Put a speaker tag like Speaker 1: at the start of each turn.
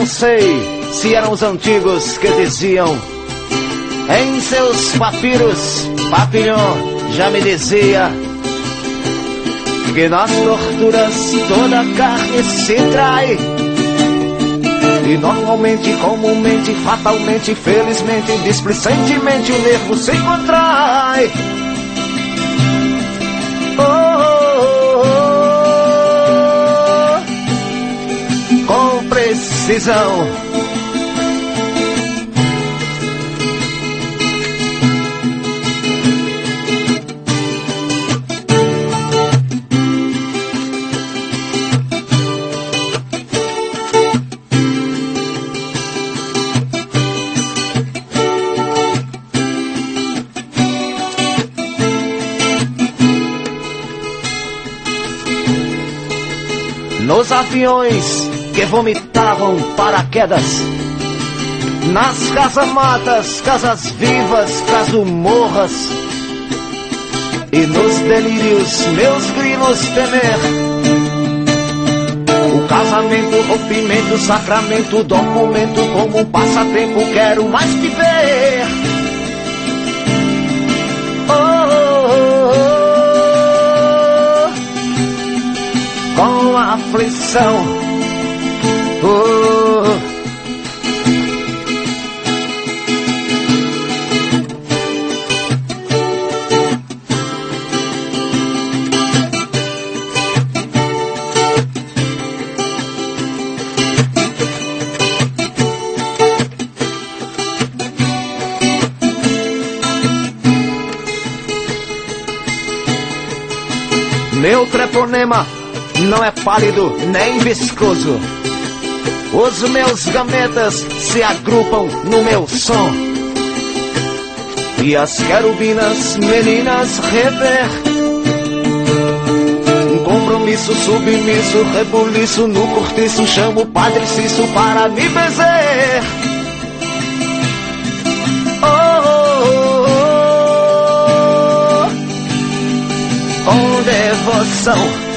Speaker 1: não sei se eram os antigos que diziam. Em seus papiros, Papillon já me dizia que nas torturas toda a carne se trai. E normalmente, comumente, fatalmente, felizmente, displicentemente o nervo se contrai. Com precisão. Nos aviões que vomitavam paraquedas, nas casamatas, casas vivas, casumorras, e nos delírios meus grilos temer. O casamento, rompimento, sacramento, documento, como um passatempo quero mais viver. Com aflição, meu treponema não é pálido nem viscoso. Os meus gametas se agrupam no meu som, e as querubinas meninas rever. Um compromisso submisso, rebuliço no cortiço, chamo o Padre Cício para me benzer. Com devoção.